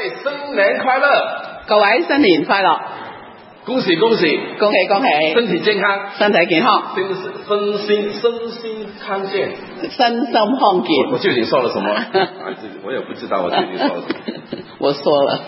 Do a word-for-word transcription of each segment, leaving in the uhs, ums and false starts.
位新年快樂！ 各位新年快樂！ 恭喜恭喜！ 恭喜恭喜！ 身體健康， 身體健康， 身身心身心康健， 身心康健。 我我究竟說了什麼？啊，我也不知道我究竟說了什麼。 我說了。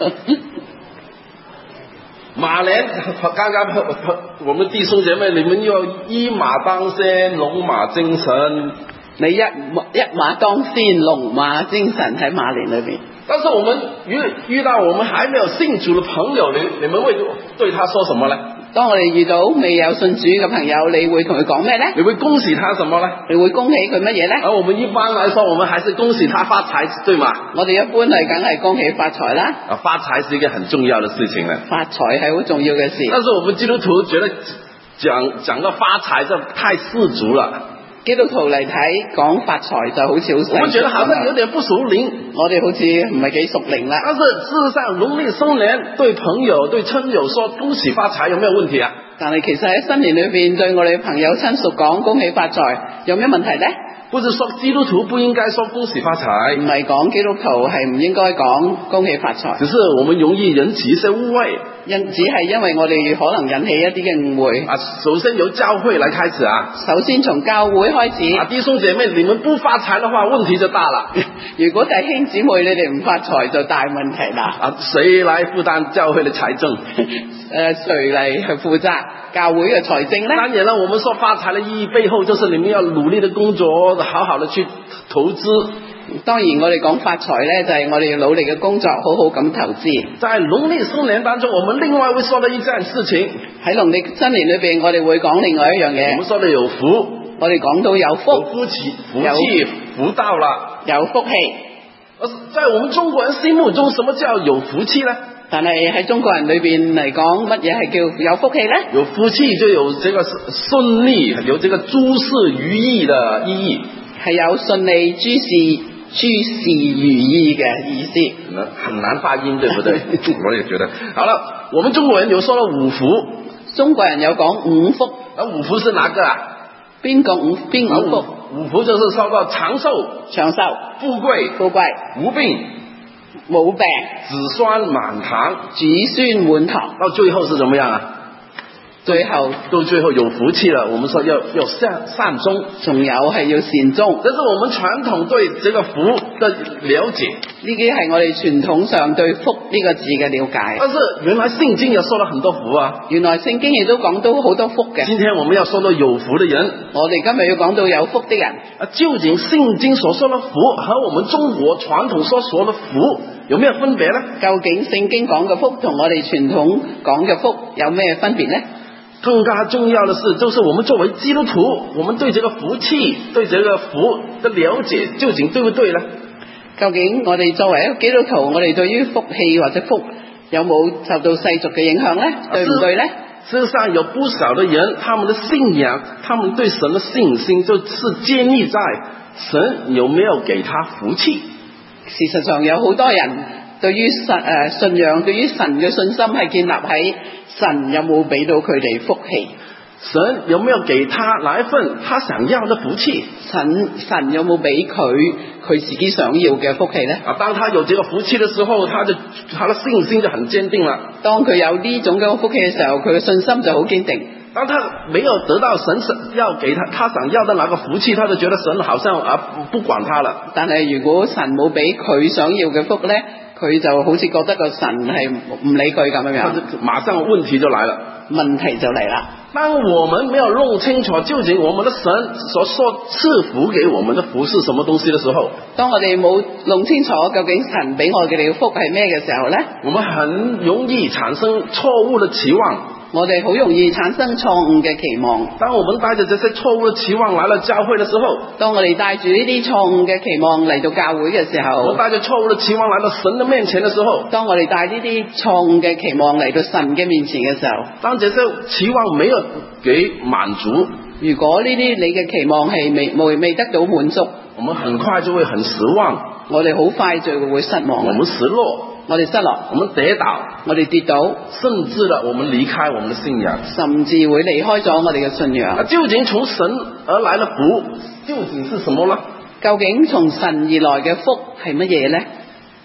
馬年剛剛我們弟兄姐妹，你們要一馬當先，龍馬精神。 你一一馬當先，龍馬精神喺馬年裏邊。 但是我們遇遇到我們還沒有信主的朋友，你你們會對他說什麼呢？ 當我哋遇到未有信主嘅朋友，你會同佢講咩呢？ 你會恭喜他什麼呢？ 你會恭喜佢乜嘢呢？ 而我們一般來說，我們還是恭喜他發財，對嗎？ 我哋一般係梗係恭喜發財啦。 啊，發財是一個很重要的事情呢。 發財係好重要嘅事。 但是我們基督徒覺得講講到發財就太世俗了。 基督徒嚟睇講發財就好似好細， 我們覺得好像有點不屬靈， 我哋好似唔係幾屬靈啦。 但是事實上，農曆新年對朋友對親友說恭喜發財有沒有問題啊？ 但係其實喺新年裏邊對我哋朋友親屬講恭喜發財有咩問題呢？ 不是說基督徒不應該說恭喜發財， 唔係講基督徒係唔應該講恭喜發財， 只是我們容易引起一些誤會， 因只係因為我哋可能引起一啲嘅誤會。 啊，首先由教會來開始啊， 首先從教會開始。 啊，弟兄姐妹，你們不發財的話，問題就大了。 如果弟兄姊妹你哋唔發財就大問題啦。 啊，誰來負擔教會的財政？ 誒、呃，誰嚟去負責教會嘅財政呢？ 當然啦，我們說發財的意義背後，就是你們要努力的工作，好好的去投資。 當然我哋講發財呢，就係、是、我哋要努力嘅工作，好好咁投資。 在農曆新年當中，我們另外會說的一件事情， 喺農曆新年裏邊，我哋會講另外一樣嘢。 我們說的有福， 我哋講到有福， 有福氣，福氣福到了， 有福氣。 而在我們中國人心目中，什麼叫有福氣呢？ 但係喺中國人裏邊嚟講，乜嘢係叫有福氣呢？ 有福氣就有這個順利，有這個諸事如意的意義， 係有順利諸事諸事如意嘅意思。 很難發音，對不對？我也覺得。好了，我們中國人有說了五福，中國人有講五福，而五福是哪個啊？ 邊個五邊五福？ 五福就是說到長壽、 長壽、 富貴、 富貴、 無病、 冇病、 子孫滿堂、 子孫滿堂。 到最後是怎麼樣啊？ 最後到最後有福氣了，我們說要要善善終， 仲有係要善終。 這是我們傳統對這個福的了解， 呢啲係我哋傳統上對福呢個字嘅了解。 但是原來聖經也說了很多福啊， 原來聖經亦都講到好多福嘅。 今天我們要說到有福的人， 我哋今日要講到有福的人。 啊，究竟聖經所說的福和我們中國傳統所說的福有沒有分別呢？ 究竟聖經講嘅福同我哋傳統講嘅福有咩分別呢？ 更加重要的是，就是我們作為基督徒，我們對這個福氣、對這個福的了解，究竟對不對呢？ 究竟我哋作為一個基督徒，我哋對於福氣或者福有冇受到世俗嘅影響呢？對唔對呢？ 事實上有不少的人，他們的信仰，他們對神的信心，就是建立在神有沒有給他福氣。 事實上有好多人對於神誒、呃、信仰，對於神嘅信心係建立喺神有冇俾到佢哋福氣， 神有沒有給他哪一份他想要的福氣？ 神神有冇俾佢佢自己想要嘅福氣呢？ 啊，當他有這個福氣的時候，他就他的信心就很堅定了。 當佢有呢種嘅福氣嘅時候，佢嘅信心就好堅定。 當他沒有得到神要給他他想要的那個福氣，他就覺得神好像啊不管他了。 但係如果神冇俾佢想要嘅福呢，佢就好似覺得個神係唔理佢咁樣樣， 馬上問題就來了， 問題就嚟啦。 當我們沒有弄清楚究竟我們的神所說賜福給我們的福是什麼東西的時候， 當我哋冇弄清楚究竟神俾我哋嘅福係咩嘅時候呢， 我們很容易產生錯誤的期望。 我哋好容易產生錯誤嘅期望。 當我們帶着這些錯誤的期望來了教會的時候， 當我哋帶住呢啲錯誤嘅期望嚟到教會嘅時候， 我帶着錯誤的期望來到神的面前的時候， 當我哋帶呢啲錯誤嘅期望嚟到神嘅面前嘅時候， 當這些期望沒有給滿足， 如果呢啲你嘅期望係未未未得到滿足， 我們很快就會很失望， 我哋好快就會失望， 我們失落， 我哋失落， 我們跌倒， 我哋跌倒， 甚至了我們離開我們的信仰， 甚至會離開咗我哋嘅信仰。 究竟從神而來的福究竟是什麼呢？ 究竟從神而來嘅福係乜嘢呢？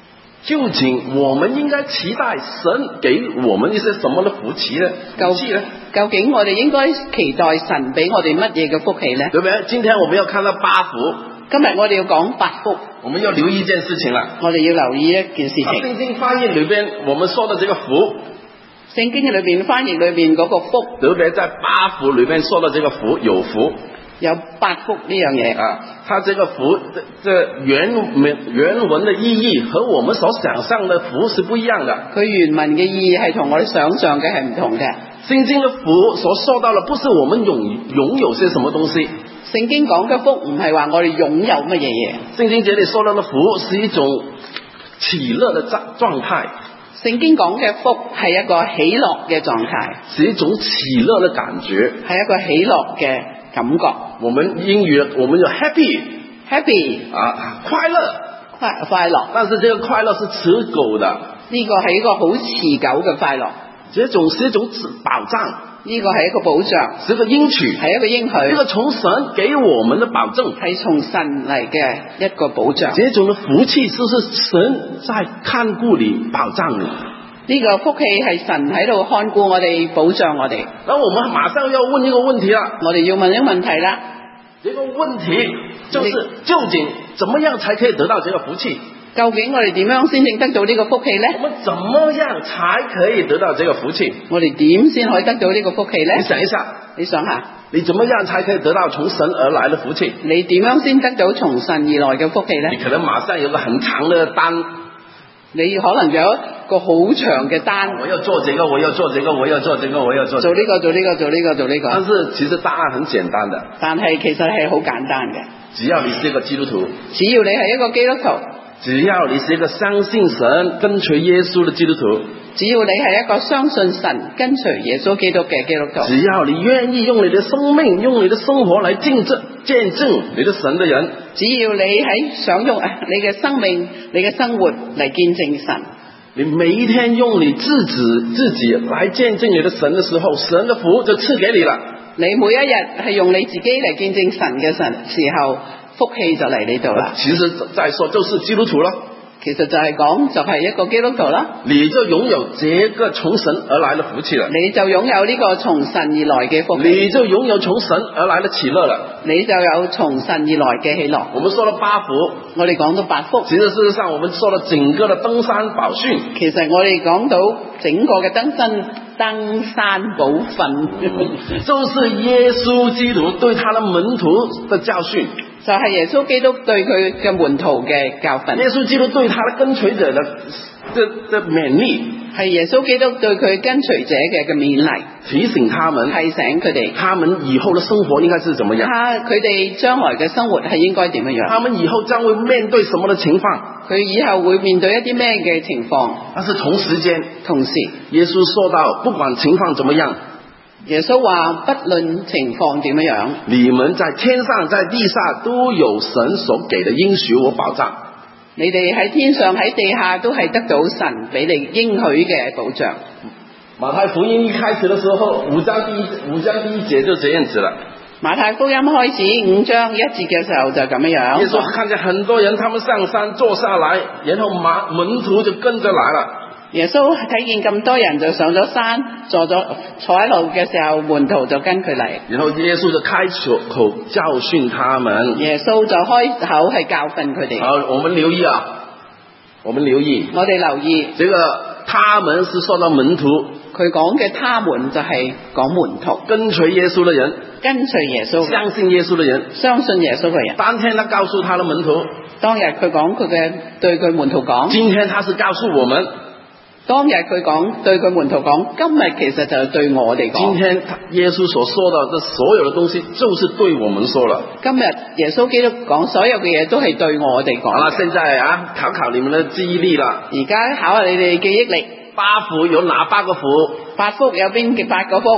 究竟我們應該期待神給我們一些什麼的福氣呢？福氣呢？ 究竟我哋應該期待神俾我哋乜嘢嘅福氣呢？ 對不對？今天我們要看到八福。 今日我哋要講八福， 我們要留意一件事情啦。 我哋要留意一件事情。 聖經翻譯裏邊，我們說的這個福， 聖經裏邊翻譯裏邊嗰個福， 特別在八福裏邊說的這個福，有福。 有八福呢樣嘢啊，它這個福，這原文原文的意義和我們所想象的福是不一樣的。 佢原文嘅意義係同我哋想象嘅係唔同嘅。 聖經的福所說到的，不是我們擁擁有些什麼東西。 聖經講嘅福唔係話我哋擁有乜嘢嘢。 聖經這裏說到的福是一種喜樂的狀狀態。 聖經講嘅福係一個喜樂嘅狀態， 是一種喜樂的感覺， 係一個喜樂嘅感覺。 我們英語我們叫 happy happy 啊，快樂快快樂。 但是這個快樂是持久的， 呢個係一個好持久嘅快樂。 這種是一種保障， 呢個係一個保障， 是一個應許， 係一個應許。 呢個從神給我們的保證， 係從神嚟嘅一個保障。 這種的福氣就是神在看顧你、保障你。 呢個福氣係神喺度看顧我哋、保障我哋。 那我們馬上要問一個問題啦， 我哋要問一個問題啦。 這個問題就是究竟怎麼樣才可以得到這個福氣？ 究竟我哋點樣先正得到呢個福氣呢？ 我們怎麼樣才可以得到這個福氣？ 我哋點先可以得到呢個福氣呢？ 你想一下， 你想下， 你怎麼樣才可以得到從神而來的福氣？ 你點樣先得到從神而來嘅福氣呢？ 你可能馬上有個很長的單， 你可能有一個好長嘅單， 我要做這個，我要做這個，我要做這個，我要做做呢個做呢個做呢個做呢個。 但是其實答案很簡單的， 但係其實係好簡單嘅。 只要你是一個基督徒， 只要你係一個基督徒， 只要你是一個相信神、跟隨耶穌的基督徒， 只要你係一個相信神、跟隨耶穌基督嘅基督徒， 只要你願意用你的生命、用你的生活來見證、見證你的神的人， 只要你喺想用你嘅生命、你嘅生活嚟見證神， 你每一天用你自己自己來見證你的神的時候，神的福就賜給你了。 你每一日係用你自己嚟見證神嘅神時候，福氣就嚟呢度啦。 其實再說就是基督徒咯。 其實就係講就係一個基督徒啦。 你就擁有這個從神而來的福氣了。 你就擁有呢個從神而來嘅福氣。 你就擁有從神而來的喜樂了。 你就有從神而來嘅喜樂。 我們說了八福， 我哋講到八福。 其實事實上我們說了整個的登山寶訓。 其實我哋講到整個嘅登山登山寶訓， 就是耶穌基督對他的門徒的教訓。 就係耶穌基督對佢嘅門徒嘅教訓。 耶穌基督對他的跟隨者的的的勉勵， 係耶穌基督對佢跟隨者嘅嘅勉勵， 提醒他們， 提醒佢哋， 他們以後的生活應該是怎麼樣？ 他佢哋將來嘅生活係應該點樣樣？ 他們以後將會面對什麼的情況？ 佢以後會面對一啲咩嘅情況？ 但是同時間， 同時， 耶穌說到，不管情況怎麼樣。 耶穌話不論情況點樣， 你們在天上在地下都有神所給的應許和保障。 你哋喺天上喺地下都係得到神俾你應許嘅保障。 馬太福音一開始的時候，五章第一五章第一節就這樣子了。 馬太福音開始五章一節嘅時候就咁樣。 耶穌看見很多人，他們上山坐下來，然後馬門徒就跟着來了。 耶穌睇見咁多人就上咗山，坐咗坐喺度嘅時候，門徒就跟佢嚟。 然後耶穌就開口教訓他們。 耶穌就開口係教訓佢哋。 好，我們留意啊，我們留意。 我哋留意， 這個他們是說到門徒， 佢講嘅他們就係講門徒， 跟隨耶穌的人， 跟隨耶穌， 相信耶穌的人， 相信耶穌嘅人。 當天他告訴他的門徒， 當日佢講佢嘅對佢門徒講， 今天他是告訴我們。 當日佢講對佢門徒講，今日其實就係對我哋講。 今天耶穌所說的這所有的東西，就是對我們說了。 今日耶穌基督講所有嘅嘢都係對我哋講。 好啦，現在啊，考考你們的記憶力啦。 而家考下你哋記憶力。 八福有哪八個福？ 八福有邊嘅八個福？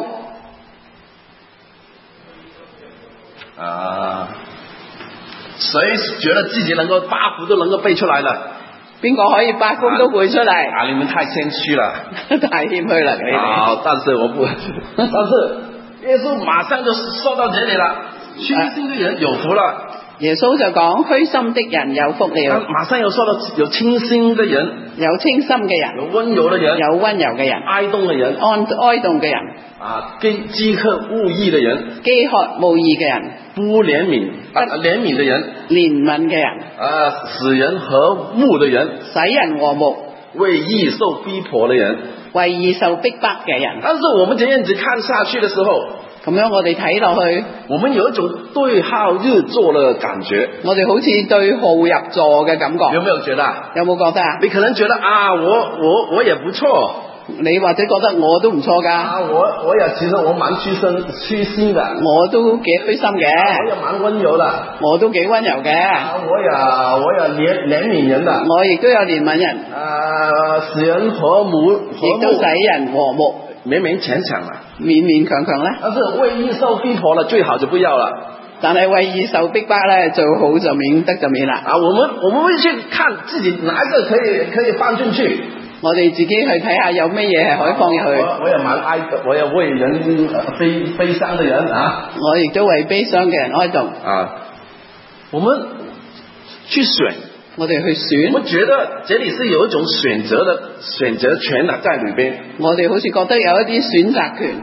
啊，誰覺得自己能夠八福都能夠背出來了？ 邊個可以八福都背出嚟？ 啊，你們太謙虛了， 太謙虛啦！你哋。 好，但是我不，但是耶穌馬上就說到這裏了，虛心的人有福了。 耶穌就講虛心的人有福他了， 馬上又說到有清心的人， 有清心嘅人， 有溫柔的人， 有溫柔嘅人， 哀慟的人， 安哀慟嘅人， 啊，飢飢渴慕義的人， 飢渴慕義嘅人， 不憐憫啊憐憫的人， 憐憫嘅人， 啊，使人和睦的人， 使人和睦， 為義受逼迫的人。 為義受逼迫嘅人。 但是我們這樣子看下去的時候， 咁樣我哋睇落去， 我們有一種對號入座的感覺。 我哋好似對號入座嘅感覺。 有沒有覺得？ 有冇覺得啊？ 你可能覺得啊，我我我也不錯。 你或者覺得我都唔錯㗎。 啊，我我也其實我蠻虛心虛心的。 我都幾虛心嘅。 我也蠻溫柔的。 我都幾溫柔嘅。 啊，我也我也憐憐憫人的。 我亦都有憐憫人。 啊，使人和睦， 亦都使人和睦。 勉勉強強啦， 勉勉強強咧。 但是為義受逼迫了，最好就不要了。 但係為義受逼迫咧，最好就免得就免啦。 啊，我們我們會去看自己哪一個可以可以放進去。 我哋自己去睇下有咩嘢係可以放入去。 我我也蠻哀，我也為人悲悲傷的人啊。 我亦都為悲傷嘅人哀悼。 啊，我們去選， 我哋去選。 我們覺得這裏是有一種選擇的選擇權啊，在裏邊。 我哋好似覺得有一啲選擇權。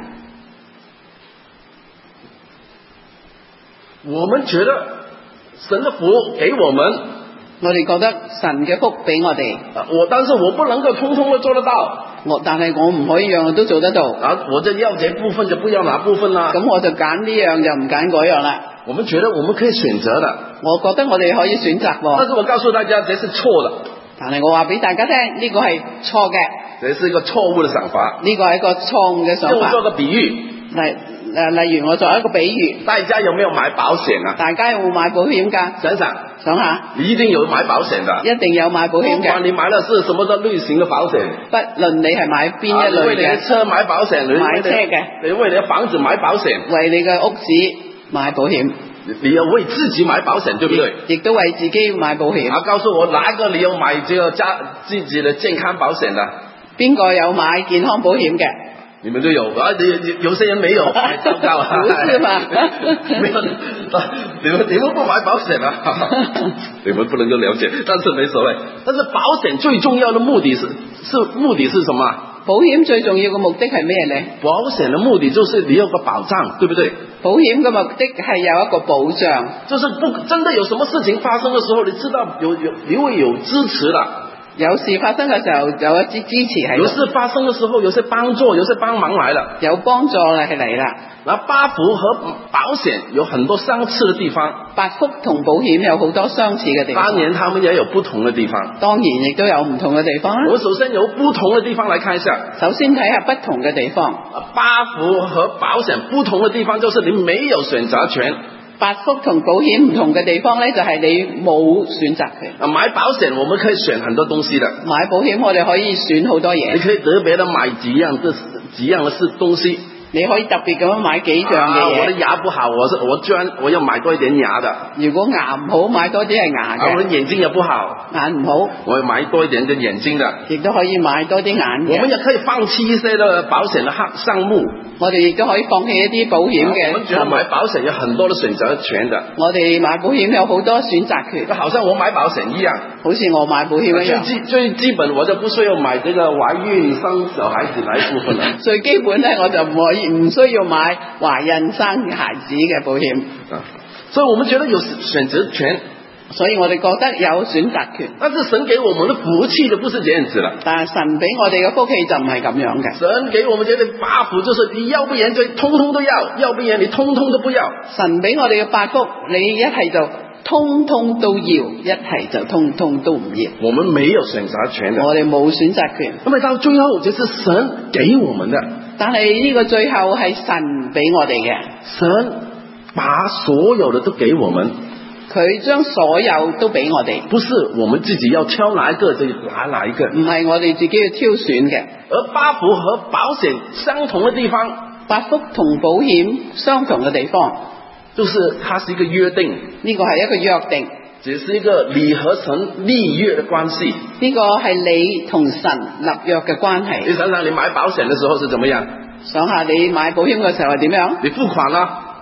我們覺得神的福給我們。 我哋覺得神嘅福俾我哋， 我但是我不能夠通通都做得到， 我但係我唔可以樣樣都做得到， 啊，我就要這部分就不要那部分啦， 咁我就揀呢樣就唔揀嗰樣啦。 我們覺得我們可以選擇的， 我覺得我哋可以選擇喎， 但是我告訴大家這是錯的， 但係我話俾大家聽呢個係錯嘅， 這是一個錯誤的想法， 呢個係一個錯誤嘅想法。 我做個比喻， 例誒例如我作一個比喻， 大家有沒有買保險啊？ 大家有冇買保險㗎？ 想想， 想下， 你一定有買保險的， 一定有買保險嘅。 不管你買的是什麼的類型的保險， 不論你係買邊一類嘅， 啊，為你的車買保險， 買車嘅， 你為你的房子買保險， 為你嘅屋子買保險， 你要為自己買保險，對不對？ 亦都為自己買保險。 啊，告訴我哪一個你有買這個家自己的健康保險的？ 邊個有買健康保險嘅？ 你們都有啊？有有些人沒有，太糟糕了。 不是嘛？ 沒有，你們你們不買保險啊？你們不能夠了解，但是沒所謂。但是保險最重要的目的是是目的是什麼？ 保險最重要嘅目的係咩呢？ 保險的目的就是你有個保障，對不對？ 保險嘅目的係有一個保障， 就是不真的有什麼事情發生的時候，你知道有有你會有支持的。 有事發生嘅時候有一支支持喺度。 有事發生嘅時候，有些幫助，有些幫忙來了， 有幫助嚟係嚟啦。 那八福和保險有很多相似的地方， 八福同保險有好多相似嘅地方。 當然，他們也有不同的地方。 當然，亦都有唔同嘅地方啦。 我首先由不同的地方來看一下。 首先睇下不同嘅地方。 八福和保險不同的地方，就是你沒有選擇權。 八福同保險唔同嘅地方呢，就係你冇選擇權。 啊，買保險我們可以選很多東西的。 買保險我哋可以選好多嘢。 你可以特別的買幾樣的幾樣的是東西。 你可以特別咁樣買幾樣嘅嘢。 啊，我的牙不好，我是我專我要買多一點牙的。 如果牙唔好，買多啲係牙嘅。 啊，我的眼睛也不好， 眼唔好， 我要買多一點嘅眼睛的。 亦都可以買多啲眼嘅。 我們也可以放棄一些的保險的項項目。 我哋亦都可以放棄一啲保險嘅。 我們覺得買保險有很多的選擇權的。 我哋買保險有好多選擇權。 好像我買保險一樣， 好似我買保險一樣。 最基最基本我就不需要買這個懷孕生小孩子那一部分啦。 最基本咧，我就唔可以唔需要買懷孕生孩子嘅保險。 所以我們覺得有選擇權， 所以我哋覺得有選擇權。 但是神給我們的福氣就不是這樣子了。 但係神俾我哋嘅福氣就唔係咁樣嘅。 神給我們這個八福，就是你要不然就通通都要，要不然你通通都不要。 神俾我哋嘅八福，你一係就通通都要，一係就通通都唔要。 我們沒有選擇權的， 我哋冇選擇權。 那麼到最後就是神給我們的， 但係呢個最後係神俾我哋嘅。 神把所有的都給我們， 佢將所有都俾我哋， 不是我們自己要挑哪一個就拿哪一個， 唔係我哋自己要挑選嘅。 而八福和保險相同的地方， 八福同保險相同嘅地方， 就是它是一個約定， 呢個係一個約定， 只是一個你和神立約的關係。 呢個係你同神立約嘅關係。 你想想，你買保險的時候是怎麼樣？ 想下你買保險嘅時候係點樣？ 你付款啦，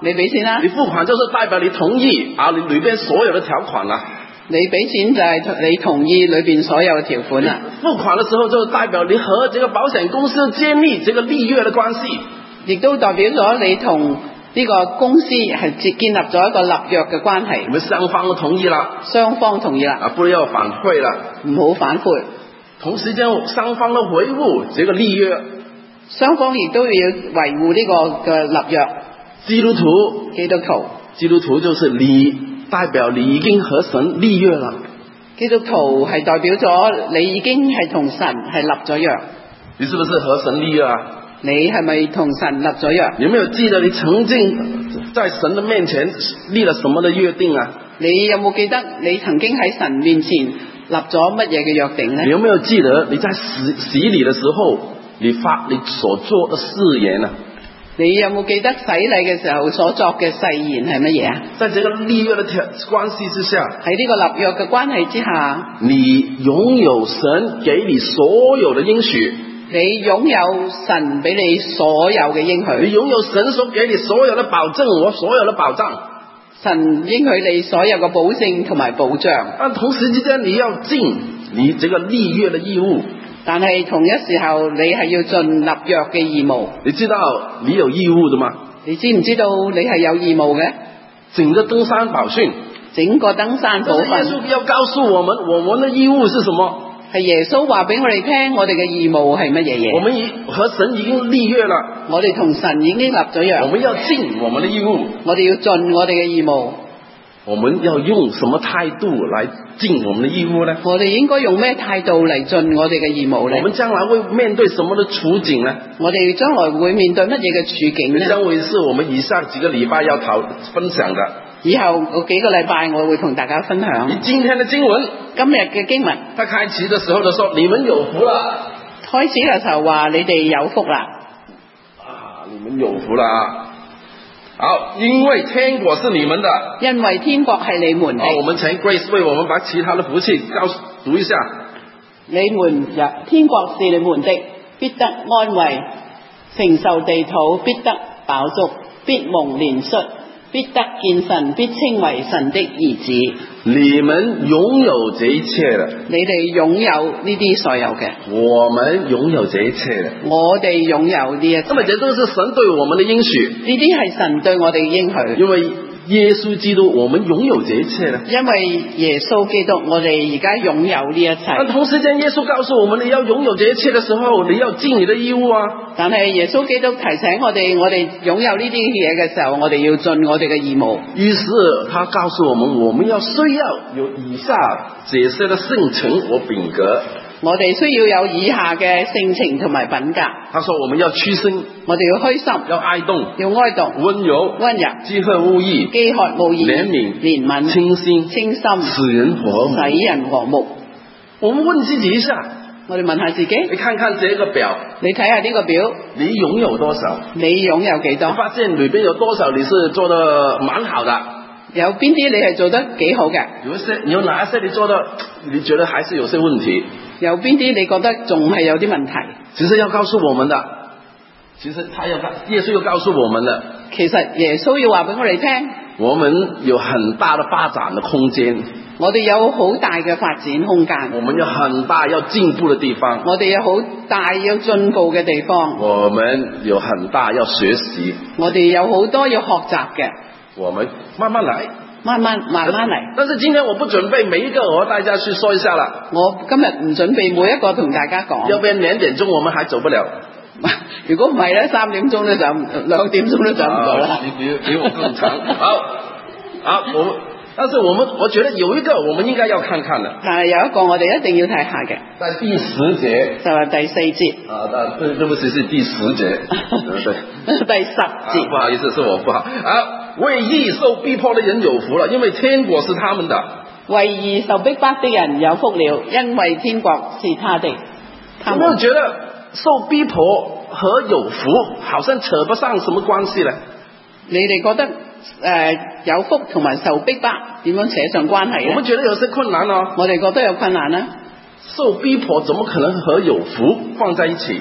你俾錢啦。 你付款就是代表你同意啊，你裏邊所有的條款啦。 你俾錢就係你同意裏邊所有嘅條款啦。 付款的時候就代表你和這個保險公司建立這個立約的關係， 亦都代表咗你同呢個公司係建立咗一個立約嘅關係。 你們雙方都同意啦， 雙方同意啦， 啊，不要反悔啦， 唔好反悔。 同時間雙方都維護這個立約， 雙方亦都要維護呢個嘅立約。 基督徒， 基督徒， 基督徒就是你，代表你已經和神立約了。 基督徒係代表咗你已經係同神係立咗約。 你是不是和神立約啊？ 你係咪同神立咗約？ 有沒有記得你曾經在神的面前立了什麼的約定啊？ 你有冇記得你曾經喺神面前立咗乜嘢嘅約定呢？ 你有沒有記得你在洗洗禮的時候，你發你所做的誓言啊？ 你有冇記得洗禮嘅時候所作嘅誓言係乜嘢啊？ 在這個立約的關係之下， 喺呢個立約嘅關係之下， 你擁有神給你所有的應許， 你擁有神俾你所有嘅應許， 你擁有神所給你所有的保證和所有的保障， 神應許你所有嘅保證同埋保障。 但同時之間你要盡你這個立約的義務。 但係同一時候你係要盡立約嘅義務。 你知道你有義務的嗎？ 你知唔知道你係有義務嘅？ 整個登山寶訓， 整個登山寶訓， 耶穌要告訴我們，我們的義務是什麼？ 係耶穌話俾我哋聽，我哋嘅義務係乜嘢嘢？ 我們已和神已經立約了， 我哋同神已經立咗約。 我們要盡我們的義務， 我哋要盡我哋嘅義務。 我們要用什麼態度來盡我們的義務呢？ 我哋應該用咩態度嚟盡我哋嘅義務呢？ 我們將來會面對什麼的處境呢？ 我哋將來會面對乜嘢嘅處境呢？ 將會是我們以上幾個禮拜要討分享的。 以後嗰幾個禮拜我會同大家分享。 你今天的經文， 今日嘅經文， 他開始的時候就說：你們有福了。 開始嘅時候話你哋有福啦。 啊，你們有福了。好，因為天國是你們的， 因為天國係你們的。 好，我們請 Grace 為我們把其他的福氣告訴讀一下。 你們天國是你們的，必得安慰，承受地土，必得飽足，必蒙憐恤，必得見神，必稱為神的兒子。 你們擁有這一切的， 你哋擁有呢啲所有嘅， 我們擁有這一切的， 我哋擁有呢一切。 那麼這都是神對我們的應許， 呢啲係神對我哋嘅應許。 因為耶穌基督，我們擁有這一切的。 因為耶穌基督，我哋而家擁有呢一切。 但同時間，耶穌告訴我們，你要擁有這一切的時候，你要盡你的義務啊。 但係耶穌基督提醒我哋，我哋擁有呢啲嘢嘅時候，我哋要盡我哋嘅義務。 於是他告訴我們，我們要需要有以下這些的性情和品格。 我哋需要有以下嘅性情同埋品格。 他說我們要虛心， 我哋要虛心， 要愛動， 要哀悼， 溫柔， 溫柔， 飢渴慕義， 飢渴慕義， 憐憫， 憐憫， 清心， 清心， 使人和睦， 使人和睦。 我們問自己一下， 我哋問下自己， 你看看這個表， 你睇下呢個表， 你擁有多少？ 你擁有幾多？ 你發現裏邊有多少你是做得蠻好的？ 有邊啲你係做得幾好嘅？ 有一些，你有哪一些你做得，你覺得還是有些問題？ 有邊啲你覺得仲係有啲問題？ 其實要告訴我們的，其實他要告，耶穌要告訴我們的。 其實耶穌要話俾我哋聽， 我們有很大的發展的空間， 我哋有好大嘅發展空間， 我們有很大要進步的地方， 我哋有好大要進步嘅地方， 我們有很大要學習， 我哋有好多要學習嘅， 我們慢慢來。 慢慢慢慢嚟。 但是今天我不準備每一個，我和大家去說一下了。 我今日唔準備每一個同大家講， 要不然兩點鐘我們還走不了。 如果唔係咧，三點鐘咧就兩點鐘都走唔到啦。 你比比我更長。好，好，我們，但是我們我覺得有一個我們應該要看看的。 但係有一個我哋一定要睇下嘅， 在第十節， 就係第四節。 啊，對，對不起，是第十節。對， 第十節、 啊。不好意思，是我不好。啊。為義受逼迫的人有福了，因為天國是他們的。 為義受逼迫的人有福了，因為天國是他的。 有沒有覺得受逼迫和有福好像扯不上什麼關係呢？ 你哋覺得誒、呃、有福同埋受逼迫點樣扯上關係呢？ 我們覺得有些困難哦。 我哋覺得有困難啦。 受逼迫怎麼可能和有福放在一起？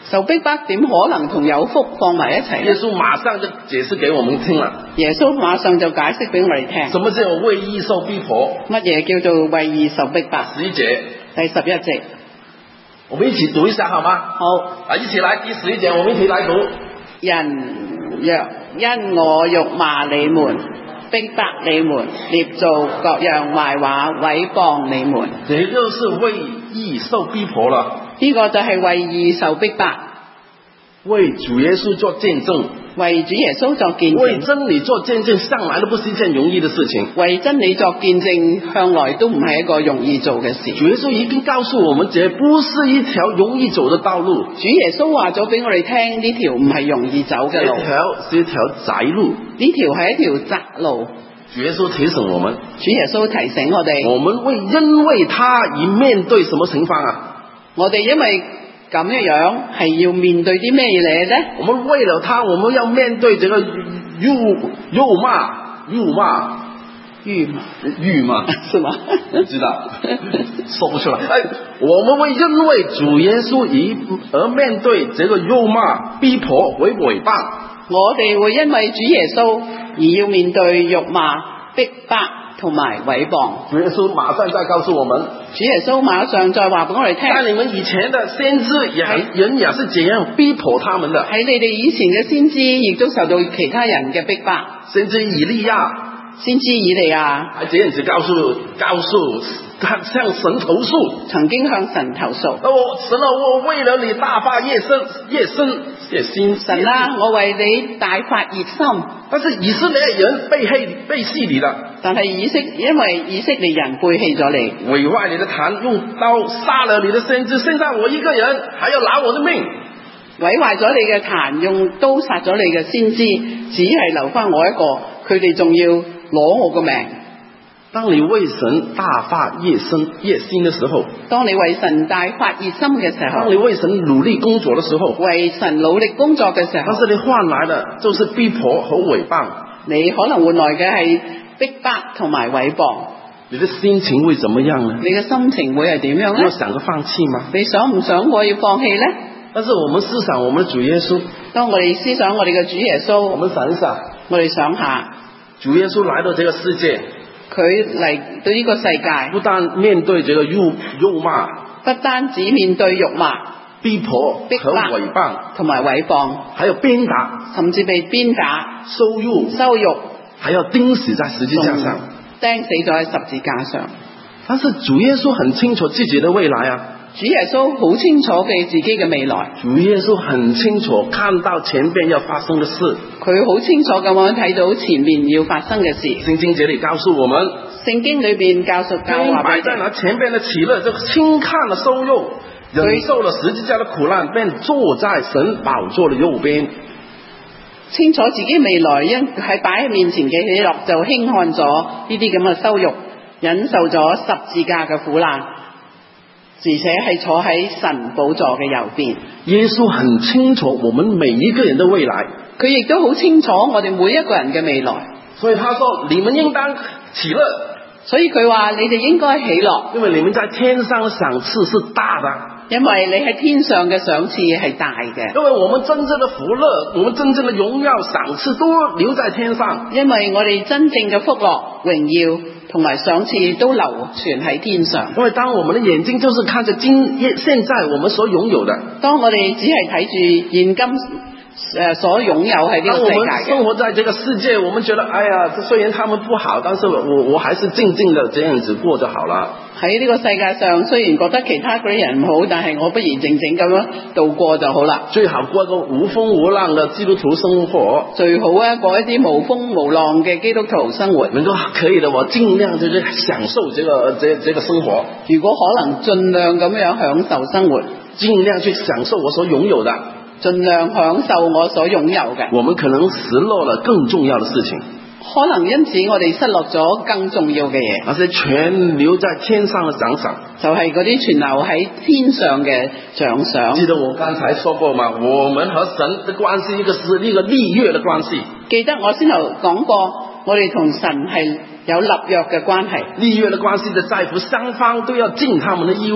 受逼迫點可能同有福放埋一齊？ 耶穌馬上就解釋給我們聽了。 耶穌馬上就解釋俾我哋聽。 什麼叫為義受逼迫？ 乜嘢叫做為義受逼迫？ 十一節， 第十一節， 我們一起讀一下好嗎？ 好， 啊，一起來第十一節，我們一起來讀。 人若因我辱罵你們，逼迫你們，捏造各樣壞話，毀謗你們， 這就是為義受逼迫了。 呢個就係為義受逼迫， 為主耶穌做見證， 為主耶穌作見為證， 真理做見證，向來都不是一件容易的事情。 為真理作見證，向來都唔係一個容易做嘅事。 主耶穌已經告訴我們，這不是一條容易走的道路。 主耶穌話咗俾我哋聽，呢條唔係容易走嘅路， 這條是一條窄路， 呢條係一條窄路。 主耶穌提醒我們， 主耶穌提醒我哋， 我們為因為他而面對什麼情況啊？ 我哋因為咁樣樣係要面對啲咩嘢咧？ 我們為了他，我們要面對這個辱辱罵、辱罵、 辱辱罵， 是嗎？ 不知道，說不出來。哎，我們會因為主耶穌而而面對這個辱罵、逼迫、毀毀謗。 我哋會因為主耶穌而要面對辱罵、逼迫同埋毀謗。 主耶穌馬上再告訴我們， 主耶穌馬上再話俾我哋聽， 但你們以前的先知也人也是這樣逼迫他們的。 喺你哋以前嘅先知亦都受到其他人嘅逼迫。 先知以利亞， 先知以利亞還這樣子告訴告訴他向神投訴， 曾經向神投訴。 哦，神啊，我為了你大發熱心，熱心熱心。 神啊，我為你大發熱心。 但是以色列人背棄背棄你了， 但係以色因為以色列人背棄咗你， 毀壞你的壇，用刀殺了你的先知，剩下我一個人，還要拿我的命。 毀壞咗你嘅壇，用刀殺咗你嘅先知，只係留翻我一個，佢哋仲要攞我個命。 當你為神大發熱心熱心的時候， 當你為神大發熱心嘅時候， 當你為神努力工作的時候， 為神努力工作嘅時候， 但是你換來的就是逼迫和毀謗， 你可能換來嘅係逼迫同埋毀謗。 你的心情會怎麼樣呢？ 你嘅心情會係點樣呢？ 你有想過放棄嗎？ 你想唔想我要放棄呢？ 但是我們思想我們的主耶穌， 當我哋思想我哋嘅主耶穌， 我們想一想， 我哋想下， 主耶穌來到這個世界， 佢嚟到呢個世界， 不但面對這個辱辱罵， 不單止面對辱罵、 逼迫和毀謗， 同埋毀謗， 還有鞭打， 甚至被鞭打、 羞辱、 羞辱， 還要釘死在十字架上， 釘死咗喺十字架上。 但是主耶穌很清楚自己的未來啊！ 主耶穌好清楚嘅自己嘅未來， 主耶穌很清楚看到前邊要發生的事， 佢好清楚咁樣睇到前面要發生嘅事。 聖經這裏告訴我們， 聖經裏邊教述教話擺在那前邊的喜樂，就輕看了羞辱，忍受了十字架的苦難，便坐在神寶座的右邊。 清楚自己未來因喺擺喺面前嘅喜樂，就輕看咗呢啲咁嘅羞辱，忍受咗十字架嘅苦難，而且係坐喺神寶座嘅右邊。 耶穌很清楚我們每一個人的未來， 佢亦都好清楚我哋每一個人嘅未來。 所以他說：你們應當喜樂。 所以佢話：你哋應該喜樂， 因為你們在天上的賞賜是大的。 因為你喺天上嘅賞賜係大嘅。 因為我們真正的福樂，我們真正的榮耀賞賜都留在天上。 因為我哋真正嘅福樂、榮耀同埋賞賜都流傳喺天上。 因為當我們的眼睛就是看着今現在我們所擁有的， 當我哋只係睇住現今誒所擁有喺呢個世界嘅。當我們生活在這個世界，我們覺得，哎呀，雖然他們不好，但是我我還是靜靜的這樣子過就好了。 喺呢個世界上，雖然覺得其他嗰啲人唔好，但係我不如靜靜咁樣度過就好啦。 最好過一個無風無浪的基督徒生活， 最好啊過一啲無風無浪嘅基督徒生活。 能夠可以的，我盡量就是享受這個這這個生活。 如果可能，盡量咁樣享受生活， 盡量去享受我所擁有的， 盡量享受我所擁有嘅。 我們可能失落了更重要的事情。 可能因此我哋失落咗更重要嘅嘢， 那些全留在天上的獎賞， 就係嗰啲存留喺天上嘅獎賞。 記得我剛才說過嗎？我們和神的關係，一個是一個立約的關係。 記得我先頭講過，我哋同神係有立約嘅關係。 立約的關係的在乎雙方都要盡他們的義務。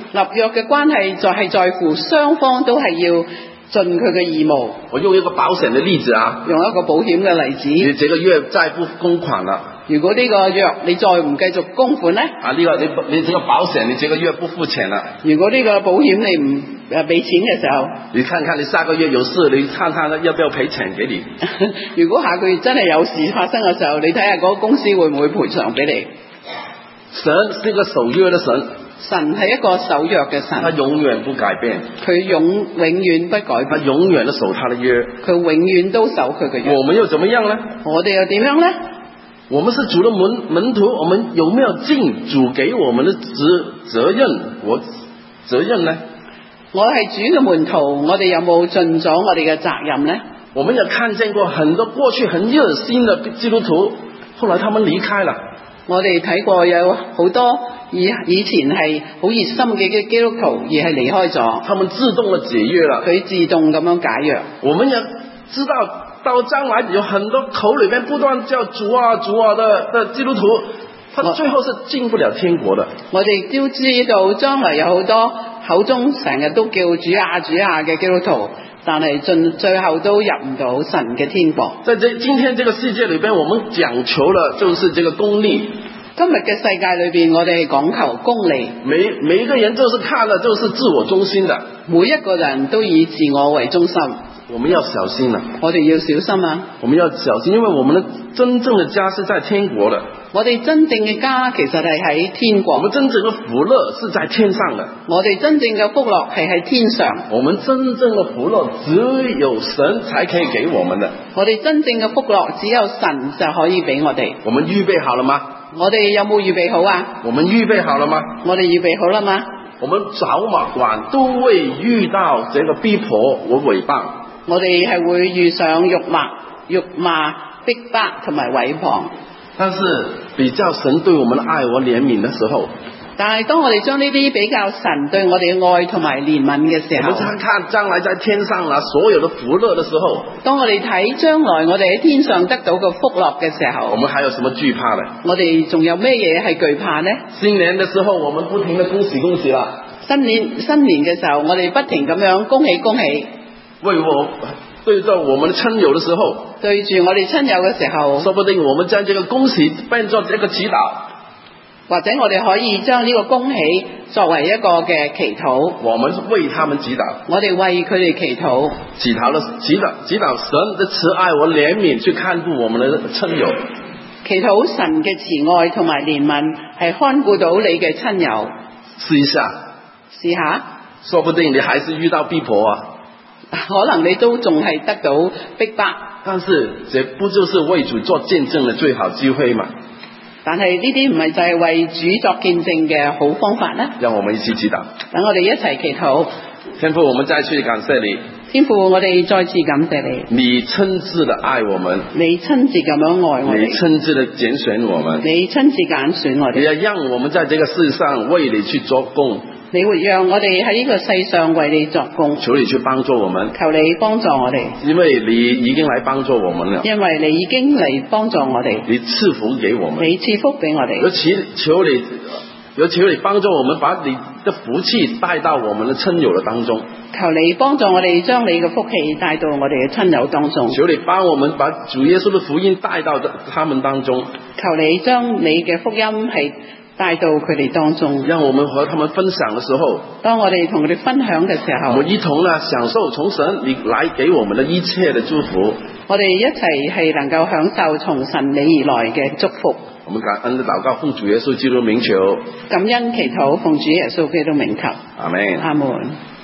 立約嘅關係就係在乎雙方都係要盡佢嘅義務。 我用一個保險的例子啊， 用一個保險嘅例子。 你這個月再不供款了， 如果呢個約你再唔繼續供款呢？ 啊，呢個你你這個保險你這個月不付錢了， 如果呢個保險你唔誒俾錢嘅時候， 你看看你下個月有事，你看看要不要賠錢給你？ 如果下個月真係有事發生嘅時候，你睇下嗰個公司會唔會賠償俾你？ 神是一個守約的神， 神係一個守約嘅神， 他永遠不改變， 佢永永遠不改變， 他永遠都守他的約， 佢永遠都守佢嘅約。 我們又怎麼樣呢？ 我哋又點樣呢？ 我們是主的門門徒，我們有沒有盡主給我們的責責任和責任呢？ 我係主嘅門徒，我哋有冇盡咗我哋嘅責任呢？ 我們也看見過很多過去很熱心的基督徒，後來他們離開了。 我哋睇過有好多以以前係好熱心嘅基督徒，而係離開咗， 他們自動的解約了， 佢自動咁樣解約。 我們也知道，到將來有很多口裏面不斷叫主啊主啊的的基督徒，他最後是進不了天國的。 我哋都知道將來有好多口中成日都叫主啊主啊嘅基督徒，但係盡最後都入唔到神嘅天國。 在這今天這個世界裏邊，我們講求了就是這個公利。 今日嘅世界裏邊，我哋講求公利， 每每一個人就是看了就是自我中心的， 每一個人都以自我為中心。 我們要小心了， 我哋要小心啊！ 我們要小心，因為我們的真正的家是在天國的。 我哋真正嘅家其實係喺天國， 我們真正的福樂是在天上的。 我哋真正嘅福樂係喺天上。 我們真正的福樂只有神才可以給我們的。 我哋真正嘅福樂只有神就可以俾我哋。 我們預備好了嗎？ 我哋有冇預備好啊？ 我們預備好了嗎？ 我哋預備好啦嘛？ 我們早晚都會遇到這個逼迫和毀謗。 我哋係會遇上辱罵、辱罵、逼迫同埋毀謗。 但是比較神對我們的愛和憐憫的時候， 但係當我哋將呢啲比較神對我哋嘅愛同埋憐憫嘅時候， 我們看看將來在天上啊所有的福樂的時候， 當我哋睇將來我哋喺天上得到嘅福樂嘅時候， 我們還有什麼懼怕呢？ 我哋仲有咩嘢係懼怕呢？ 新年的時候，我們不停的恭喜恭喜啦！ 新年新年嘅時候，我哋不停咁樣恭喜恭喜。 為我對着我們的親友的時候， 對住我哋親友嘅時候， 說不定我們將這個恭喜變作這個祈禱， 或者我哋可以將呢個恭喜作為一個嘅祈禱。 我們是為他們祈禱， 我哋為佢哋祈禱， 祈禱的祈禱祈禱神的慈愛和憐憫去看顧我們的親友， 祈禱神嘅慈愛同埋憐憫係看顧到你嘅親友。 試一下， 試下， 說不定你還是遇到逼迫啊。 可能你都仲係得到逼迫， 但是這不就是為主做見證的最好機會嗎？ 但係呢啲唔係就係為主作見證嘅好方法呢？ 讓我們一起祈禱， 等我哋一齊祈禱。 天父，我們再次感謝你， 天父，我哋再次感謝你， 你親自的愛我們， 你親自咁樣愛我哋， 你親自的揀選我們， 你親自揀選我哋， 你要讓我們在這個世上為你去做工， 你會讓我哋喺呢個世上為你作工， 求你去幫助我們， 求你幫助我哋， 因為你已經來幫助我們了， 因為你已經嚟幫助我哋， 你賜福給我們， 你賜福俾我哋， 尤其求你，尤其求你幫助我們把你的福氣帶到我們的親友的當中， 求你幫助我哋將你嘅福氣帶到我哋嘅親友當中， 求你幫我們把主耶穌的福音帶到他們當中， 求你將你嘅福音係帶到佢哋當中， 讓我們和他們分享的時候， 當我哋同佢哋分享嘅時候， 我們一同呢享受從神你來給我們的一切的祝福， 我哋一齊係能夠享受從神你而來嘅祝福。 我們感恩的禱告，奉主耶穌基督名求， 感恩祈禱，奉主耶穌基督名求， 阿們， 阿門。